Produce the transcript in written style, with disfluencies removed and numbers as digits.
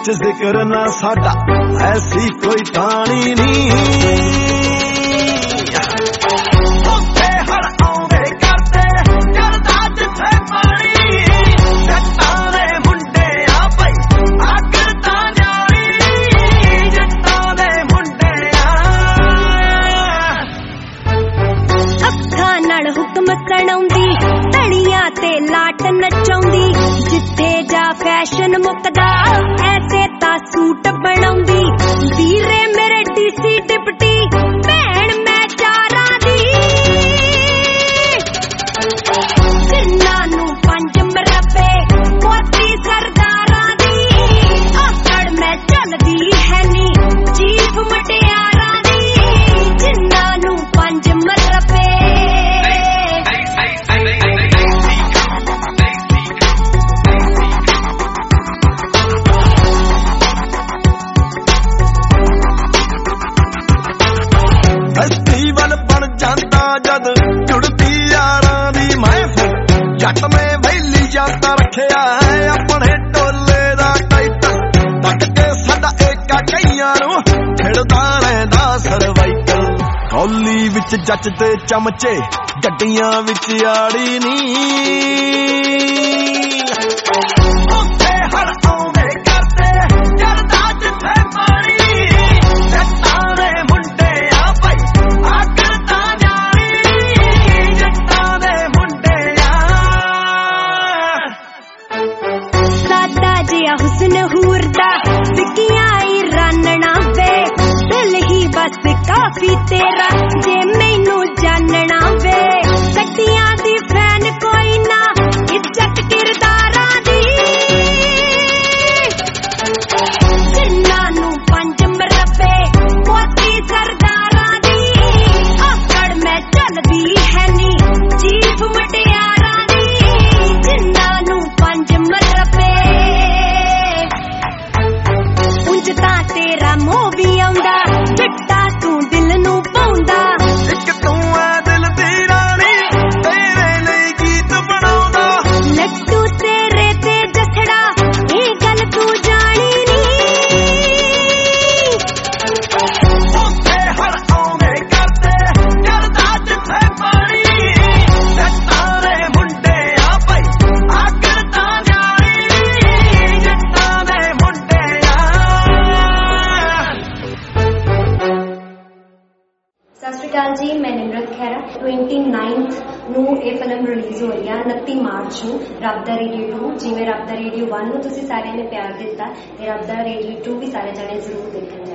विच जिक्र ना साडा ऐसी कोई कहानी नहीं। नचाउंदी जिथे जा फैशन मुकदा ऐसे ता सूट बनाउंदी वीरे मेरे डीसी डिप्टी भैन मैं चारा दी जिन्ना नू पंज मरबे मोती सरदारा दी आकड़ मैं चलदी है नी चीफ मटियारा दी जिन्ना नू पंज मरबे जद जुड़ती यारां दी महफिल जट में वैली जाता रखिया है अपने टोले दा टाइटल तक के साडा एका कईयां नूं खिड़दा रहिंदा सर्वाइकल कौली विच जच ते चमचे गड्डियां विच आड़ी नी हुस्न हूरदा सिकिया ही रानना वे दिल ही बस काफी तेरा जे मैनू जानना वे कट्टियां दी फैन कोई ना इज्जत किरदारा दी जिन्ना नू पंज मरबे मोती सरदारा दी आकड़ मैं चलदी है नी चीफ मटियारा दी जिन्ना नू पंज मरबे तेरा मोह भी आउंदा चिट्टा तू दिल नू पाउंदा इक तू है दिल दी रानी तेरे लिए गीत बनाउंदा लट्टू तेरे ते जसड़ा ये गल तू जानी नी ओथे हर आउंदे करते करदा जिथे पानी जट्टां दे मुंडे आ भाई आकर तां जानी जट्टां दे मुंडे सत श्री अकाल जी, मैं निमरत खैरा। 29 ਨੂੰ ਇਹ ਫਿਲਮ ਰਿਲੀਜ਼ ਹੋ ਰਹੀ ਹੈ 29 ਮਾਰਚ ਨੂੰ ਰੱਬ ਦਾ ਰੇਡੀਓ 2। ਜਿਵੇਂ ਰੱਬ ਦਾ ਰੇਡੀਓ 1 ਨੂੰ ਤੁਸੀਂ ਸਾਰਿਆਂ ਨੇ ਪਿਆਰ ਦਿੱਤਾ ਤੇ ਰੱਬ ਦਾ ਰੇਡੀਓ 2 ਵੀ ਸਾਰੇ ਜਣੇ ਜ਼ਰੂਰ ਦੇਖਣ।